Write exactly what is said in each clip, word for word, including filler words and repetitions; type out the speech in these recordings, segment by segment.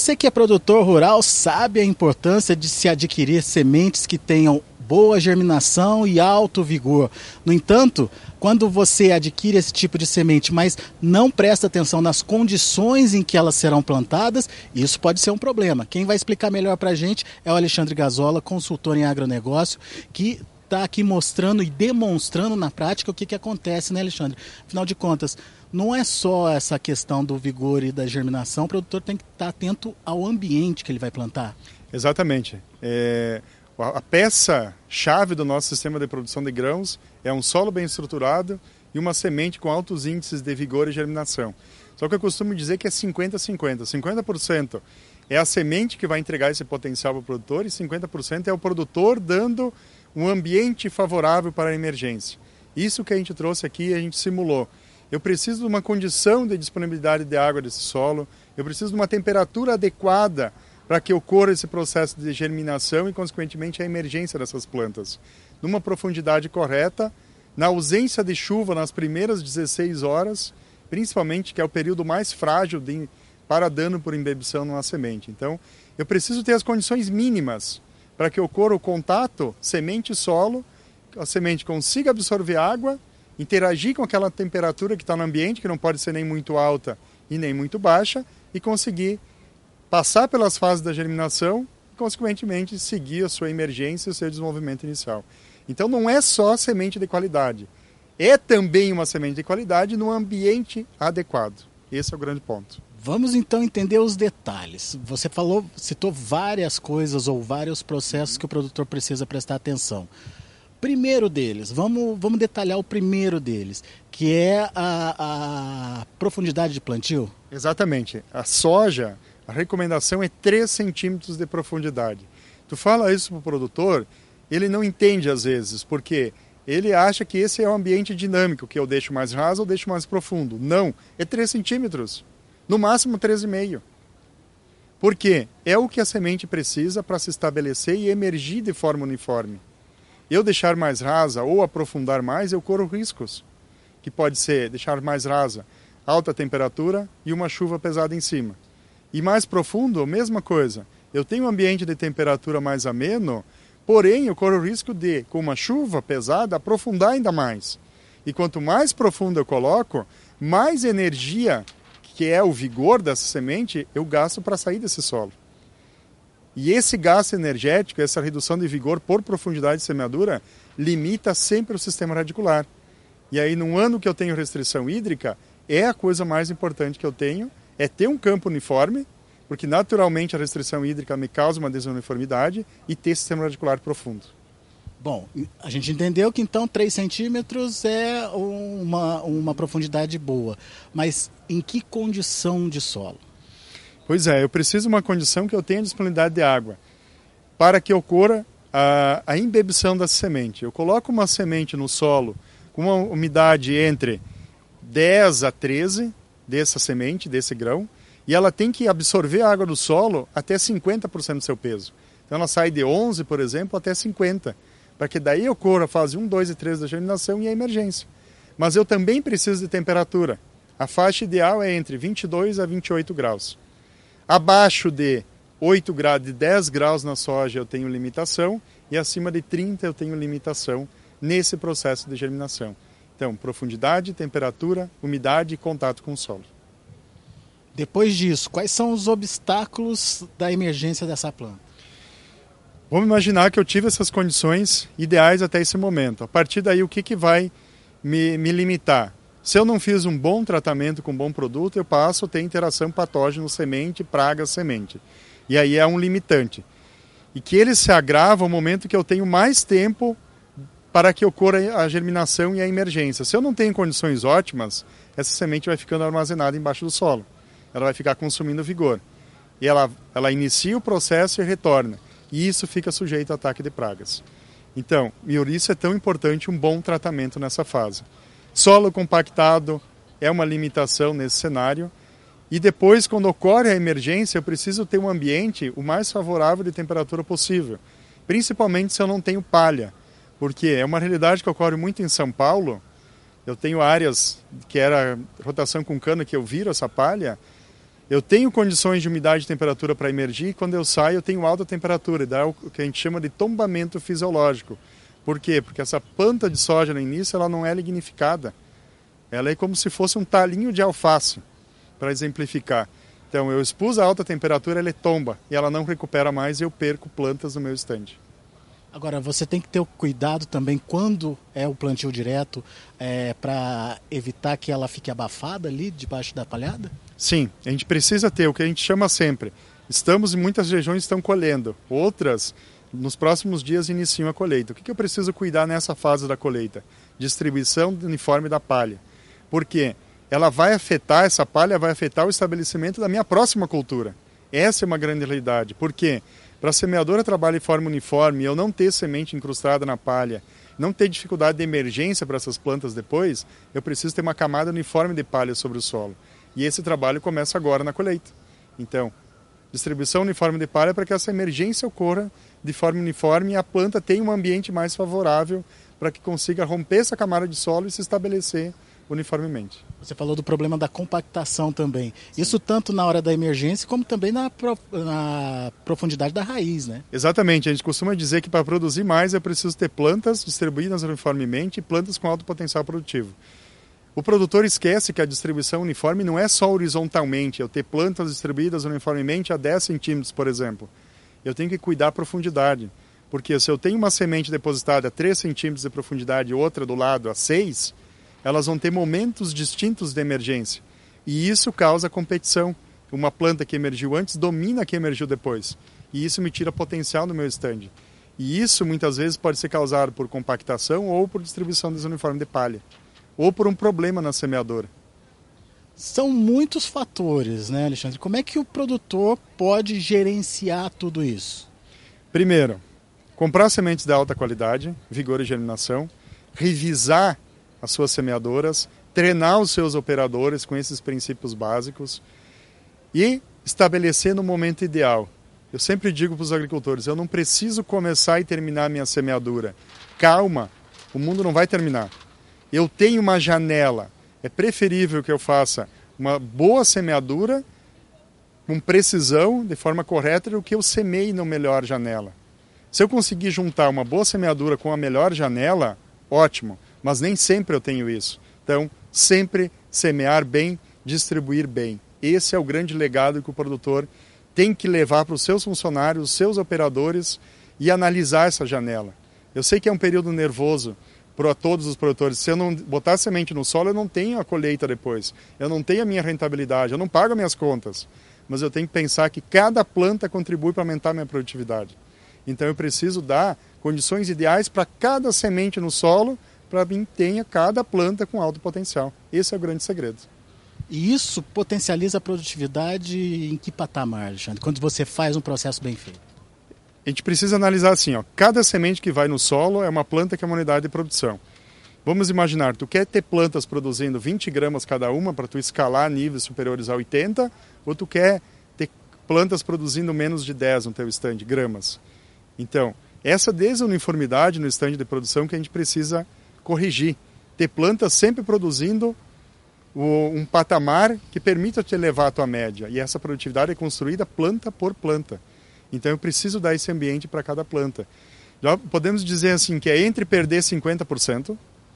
Você que é produtor rural sabe a importância de se adquirir sementes que tenham boa germinação e alto vigor. No entanto, quando você adquire esse tipo de semente, mas não presta atenção nas condições em que elas serão plantadas, isso pode ser um problema. Quem vai explicar melhor para a gente é o Alexandre Gazola, consultor em agronegócio, que está aqui mostrando e demonstrando na prática o que, que acontece, né, Alexandre? Afinal de contas, não é só essa questão do vigor e da germinação, o produtor tem que estar atento ao ambiente que ele vai plantar. Exatamente. É, a peça-chave do nosso sistema de produção de grãos é um solo bem estruturado e uma semente com altos índices de vigor e germinação. Só que eu costumo dizer que é cinquenta a cinquenta. cinquenta por cento é a semente que vai entregar esse potencial para o produtor e cinquenta por cento é o produtor dando um ambiente favorável para a emergência. Isso que a gente trouxe aqui, a gente simulou. Eu preciso de uma condição de disponibilidade de água desse solo, eu preciso de uma temperatura adequada para que ocorra esse processo de germinação e, consequentemente, a emergência dessas plantas. Numa profundidade correta, na ausência de chuva nas primeiras dezesseis horas, principalmente, que é o período mais frágil de, para dano por embebição numa semente. Então, eu preciso ter as condições mínimas para que ocorra o contato semente-solo, a semente consiga absorver água, interagir com aquela temperatura que está no ambiente, que não pode ser nem muito alta e nem muito baixa, e conseguir passar pelas fases da germinação e, consequentemente, seguir a sua emergência e o seu desenvolvimento inicial. Então, não é só semente de qualidade, é também uma semente de qualidade no ambiente adequado. Esse é o grande ponto. Vamos então entender os detalhes. Você falou, citou várias coisas ou vários processos que o produtor precisa prestar atenção. Primeiro deles, vamos, vamos detalhar o primeiro deles, que é a, a profundidade de plantio. Exatamente. A soja, a recomendação é três centímetros de profundidade. Tu fala isso para o produtor, ele não entende às vezes, porque ele acha que esse é um ambiente dinâmico, que eu deixo mais raso ou deixo mais profundo. Não, é três centímetros. No máximo três vírgula cinco. Por quê? É o que a semente precisa para se estabelecer e emergir de forma uniforme. Eu deixar mais rasa ou aprofundar mais, eu corro riscos. Que pode ser deixar mais rasa, alta temperatura e uma chuva pesada em cima. E mais profundo, a mesma coisa. Eu tenho um ambiente de temperatura mais ameno, porém eu corro o risco de, com uma chuva pesada, aprofundar ainda mais. E quanto mais profundo eu coloco, mais energia, que é o vigor dessa semente, eu gasto para sair desse solo. E esse gasto energético, essa redução de vigor por profundidade de semeadura, limita sempre o sistema radicular. E aí, num ano que eu tenho restrição hídrica, é a coisa mais importante que eu tenho, é ter um campo uniforme, porque naturalmente a restrição hídrica me causa uma desuniformidade, e ter sistema radicular profundo. Bom, a gente entendeu que então três centímetros é uma, uma profundidade boa, mas em que condição de solo? Pois é, eu preciso de uma condição que eu tenha disponibilidade de água, para que ocorra a, a embebição da semente. Eu coloco uma semente no solo com uma umidade entre dez a treze dessa semente, desse grão, e ela tem que absorver a água do solo até cinquenta por cento do seu peso. Então ela sai de onze, por exemplo, até cinquenta, para que daí ocorra a fase um, dois e três da germinação e a emergência. Mas eu também preciso de temperatura. A faixa ideal é entre vinte e dois a vinte e oito graus. Abaixo de oito graus, de dez graus na soja eu tenho limitação, e acima de trinta eu tenho limitação nesse processo de germinação. Então, profundidade, temperatura, umidade e contato com o solo. Depois disso, quais são os obstáculos da emergência dessa planta? Vamos imaginar que eu tive essas condições ideais até esse momento. A partir daí, o que, que vai me, me limitar? Se eu não fiz um bom tratamento com um bom produto, eu passo a ter interação patógeno semente, praga semente. E aí é um limitante. E que ele se agrava ao momento que eu tenho mais tempo para que ocorra a germinação e a emergência. Se eu não tenho condições ótimas, essa semente vai ficando armazenada embaixo do solo. Ela vai ficar consumindo vigor. E ela, ela inicia o processo e retorna. E isso fica sujeito a ataque de pragas. Então, e por isso é tão importante um bom tratamento nessa fase. Solo compactado é uma limitação nesse cenário. E depois, quando ocorre a emergência, eu preciso ter um ambiente o mais favorável de temperatura possível. Principalmente se eu não tenho palha. Porque é uma realidade que ocorre muito em São Paulo. Eu tenho áreas que era rotação com cana que eu viro essa palha. Eu tenho condições de umidade e temperatura para emergir e quando eu saio eu tenho alta temperatura, e dá o que a gente chama de tombamento fisiológico. Por quê? Porque essa planta de soja no início ela não é lignificada. Ela é como se fosse um talinho de alface, para exemplificar. Então eu expus a alta temperatura, ela tomba e ela não recupera mais e eu perco plantas no meu estande. Agora, você tem que ter o cuidado também quando é o plantio direto, é, para evitar que ela fique abafada ali debaixo da palhada? Sim, a gente precisa ter o que a gente chama sempre. Estamos em muitas regiões estão colhendo, outras nos próximos dias iniciam a colheita. O que eu preciso cuidar nessa fase da colheita? Distribuição uniforme da palha. Por quê? Ela vai afetar, essa palha vai afetar o estabelecimento da minha próxima cultura. Essa é uma grande realidade. Por quê? Para a semeadora trabalhar de forma uniforme e eu não ter semente incrustada na palha, não ter dificuldade de emergência para essas plantas depois, eu preciso ter uma camada uniforme de palha sobre o solo. E esse trabalho começa agora na colheita. Então, distribuição uniforme de palha para que essa emergência ocorra de forma uniforme e a planta tenha um ambiente mais favorável para que consiga romper essa camada de solo e se estabelecer uniformemente. Você falou do problema da compactação também. Sim. Isso tanto na hora da emergência como também na, pro, na profundidade da raiz, né? Exatamente. A gente costuma dizer que para produzir mais é preciso ter plantas distribuídas uniformemente e plantas com alto potencial produtivo. O produtor esquece que a distribuição uniforme não é só horizontalmente, eu ter plantas distribuídas uniformemente a dez centímetros, por exemplo. Eu tenho que cuidar da profundidade, porque se eu tenho uma semente depositada a três centímetros de profundidade e outra do lado a seis, elas vão ter momentos distintos de emergência. E isso causa competição. Uma planta que emergiu antes domina a que emergiu depois. E isso me tira potencial no meu estande. E isso muitas vezes pode ser causado por compactação ou por distribuição desuniforme de palha. Ou por um problema na semeadora. São muitos fatores, né, Alexandre? Como é que o produtor pode gerenciar tudo isso? Primeiro, comprar sementes de alta qualidade, vigor e germinação, revisar as suas semeadoras, treinar os seus operadores com esses princípios básicos e estabelecer no momento ideal. Eu sempre digo para os agricultores, eu não preciso começar e terminar a minha semeadura. Calma, o mundo não vai terminar. Eu tenho uma janela. É preferível que eu faça uma boa semeadura com precisão, de forma correta, do que eu semeie na melhor janela. Se eu conseguir juntar uma boa semeadura com a melhor janela, ótimo. Mas nem sempre eu tenho isso. Então, sempre semear bem, distribuir bem. Esse é o grande legado que o produtor tem que levar para os seus funcionários, os seus operadores e analisar essa janela. Eu sei que é um período nervoso para todos os produtores. Se eu não botar semente no solo, eu não tenho a colheita depois. Eu não tenho a minha rentabilidade, eu não pago as minhas contas. Mas eu tenho que pensar que cada planta contribui para aumentar a minha produtividade. Então eu preciso dar condições ideais para cada semente no solo, para mim tenha cada planta com alto potencial. Esse é o grande segredo. E isso potencializa a produtividade em que patamar, Alexandre? Quando você faz um processo bem feito? A gente precisa analisar assim, ó, cada semente que vai no solo é uma planta que é uma unidade de produção. Vamos imaginar, tu quer ter plantas produzindo vinte gramas cada uma para tu escalar níveis superiores a oitenta, ou tu quer ter plantas produzindo menos de dez no teu stand, gramas. Então, essa desuniformidade no stand de produção que a gente precisa corrigir. Ter plantas sempre produzindo um patamar que permita te elevar a tua média. E essa produtividade é construída planta por planta. Então eu preciso dar esse ambiente para cada planta. Já podemos dizer assim que é entre perder cinquenta por cento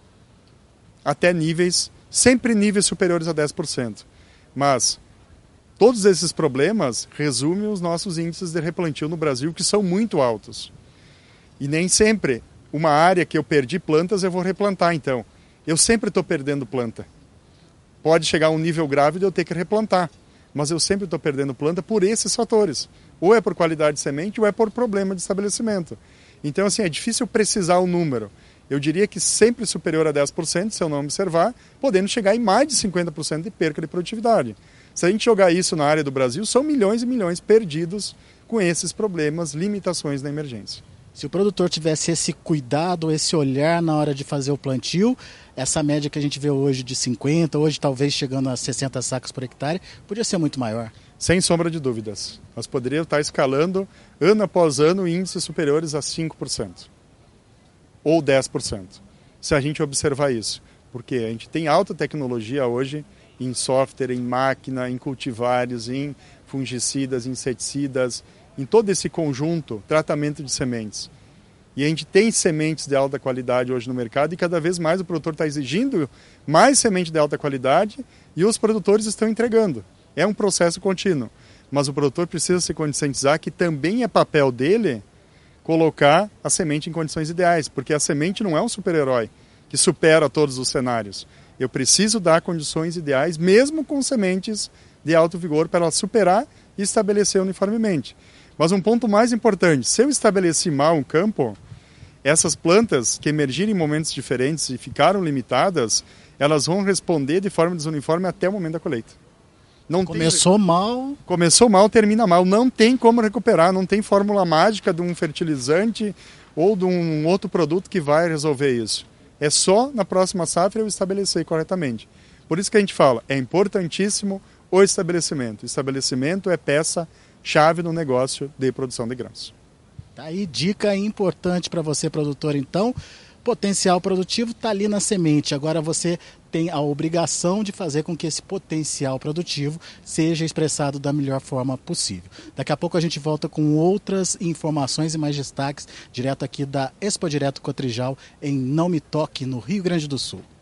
até níveis, sempre níveis superiores a dez por cento. Mas todos esses problemas resumem os nossos índices de replantio no Brasil, que são muito altos. E nem sempre uma área que eu perdi plantas eu vou replantar, então. Eu sempre estou perdendo planta. Pode chegar a um nível grave de eu ter que replantar. Mas eu sempre estou perdendo planta por esses fatores. Ou é por qualidade de semente ou é por problema de estabelecimento. Então, assim, é difícil precisar o número. Eu diria que sempre superior a dez por cento, se eu não observar, podendo chegar em mais de cinquenta por cento de perca de produtividade. Se a gente jogar isso na área do Brasil, são milhões e milhões perdidos com esses problemas, limitações na emergência. Se o produtor tivesse esse cuidado, esse olhar na hora de fazer o plantio, essa média que a gente vê hoje de cinquenta, hoje talvez chegando a sessenta sacos por hectare, podia ser muito maior. Sem sombra de dúvidas. Nós poderíamos estar escalando ano após ano índices superiores a cinco por cento. Ou dez por cento. Se a gente observar isso. Porque a gente tem alta tecnologia hoje em software, em máquina, em cultivares, em fungicidas, inseticidas, em todo esse conjunto, tratamento de sementes. E a gente tem sementes de alta qualidade hoje no mercado e cada vez mais o produtor está exigindo mais semente de alta qualidade e os produtores estão entregando. É um processo contínuo, mas o produtor precisa se conscientizar que também é papel dele colocar a semente em condições ideais, porque a semente não é um super-herói que supera todos os cenários. Eu preciso dar condições ideais, mesmo com sementes de alto vigor, para ela superar e estabelecer uniformemente. Mas um ponto mais importante, se eu estabeleci mal um campo, essas plantas que emergiram em momentos diferentes e ficaram limitadas, elas vão responder de forma desuniforme até o momento da colheita. Não Começou tem... mal... Começou mal, termina mal. Não tem como recuperar, não tem fórmula mágica de um fertilizante ou de um outro produto que vai resolver isso. É só na próxima safra eu estabelecer corretamente. Por isso que a gente fala, é importantíssimo o estabelecimento. O estabelecimento é peça-chave no negócio de produção de grãos. Tá aí, dica importante para você, produtor, então. Potencial produtivo está ali na semente. Agora você tem a obrigação de fazer com que esse potencial produtivo seja expressado da melhor forma possível. Daqui a pouco a gente volta com outras informações e mais destaques, direto aqui da Expo Direto Cotrijal, em Não Me Toque, no Rio Grande do Sul.